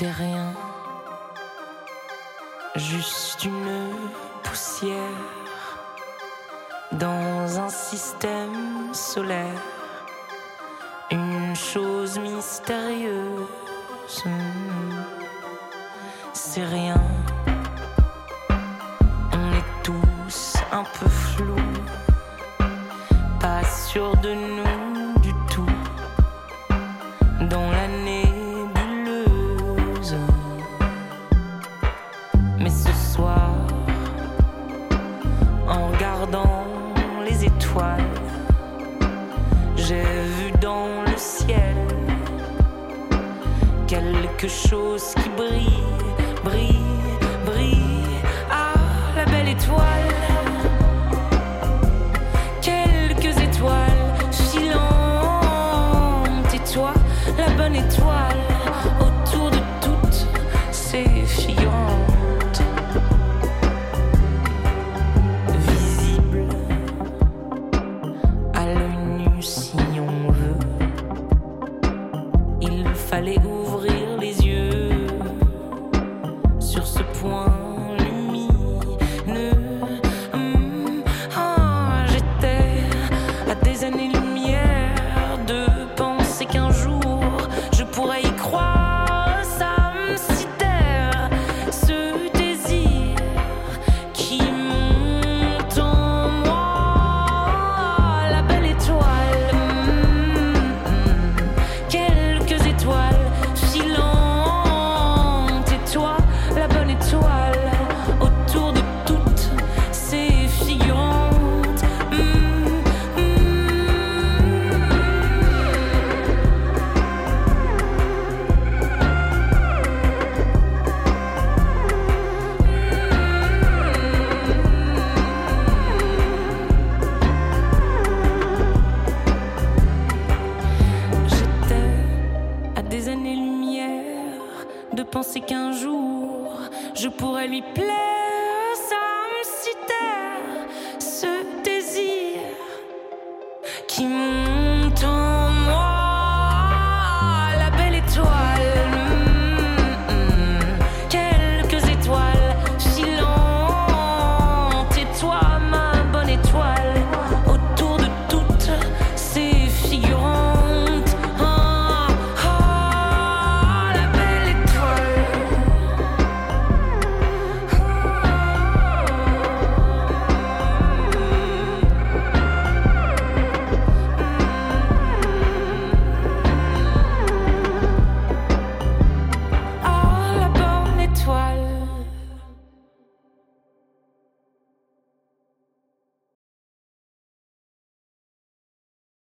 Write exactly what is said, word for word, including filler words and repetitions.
J'étais rien, juste une poussière dans un système solaire, une chose mystérieuse. C'est rien, on est tous un peu flous, pas sûrs de nous du tout, dans la nébuleuse. Mais ce soir, en regardant les étoiles, j'ai vu dans le ciel quelque chose qui brille, brille, brille. Ah, la belle étoile. Quelques étoiles filantes. Et toi, la bonne étoile, autour de toutes ces figurantes. Visible à l'œil nu si on veut. Il fallait ouvrir les yeux sur ce point lumineux. Hum, ah, j'étais à des années-lumière de penser qu'un jour je pourrais y croire. Ça me sidère, ce désir qui monte en moi. La belle étoile, hum, hum, quelques étoiles filantes. Et toi, la bonne étoile, autour de toutes ces figurantes. Hum, J'étais à des années-lumière de penser qu'un jour je pourrais lui plaire.